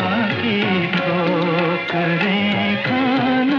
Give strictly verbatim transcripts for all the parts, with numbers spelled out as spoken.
की ठोकरें खाना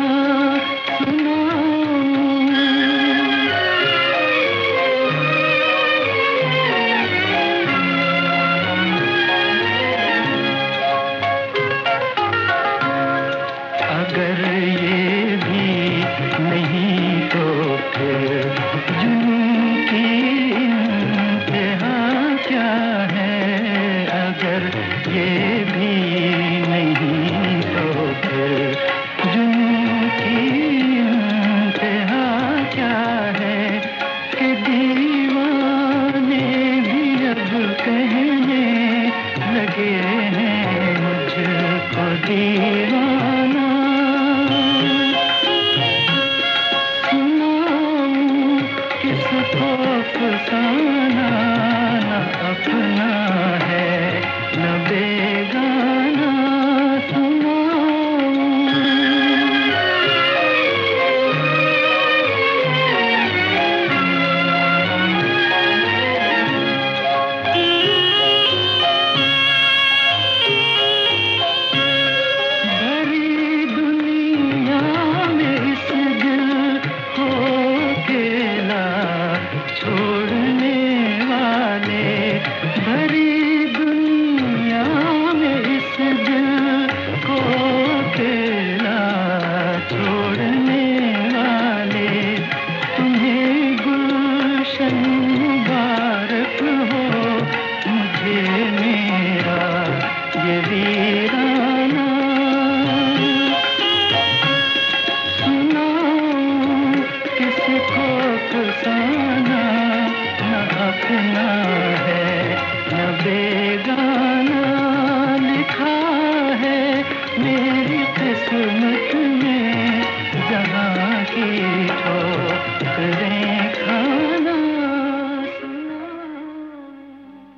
अगर ये भी नहीं तो फिर जुनून की इंतहा क्या है। अगर ये भी नहीं तो फिर जुनून की इंतहा क्या है कि दीवाने भी अब कहने लगे हैं मुझको दीवाना। किसको फसाना न अपना है न बेगाना। भरी दुनिया में इस दिल को अकेला छोड़ने वाले, भरी दुनिया में इस दिल को अकेला छोड़ने वाले, तुम्हें गुलशन मुबारक हो मुझे मेरा ये वीराना। सुनाऊं किसको फसाना न अपना है न बेगाना। लिखा है मेरी किस्मत